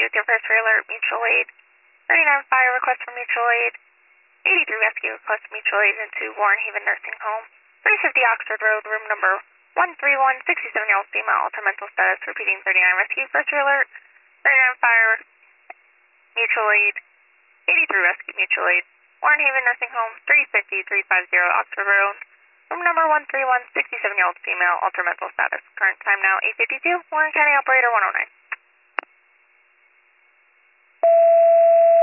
with your first alert, mutual aid. 39 fire request for mutual aid. 83 rescue request for mutual aid into Warren Haven Nursing Home. 350 Oxford Road, room number 131, 67-year-old female, altered mental status, repeating 39 rescue, first alert. 39 fire, mutual aid. 83 rescue, mutual aid. Warren Haven Nursing Home, 350-350 Oxford Road. Room number 131, 67-year-old female, altered mental status. Current time now 8:52. Warren County Operator 109.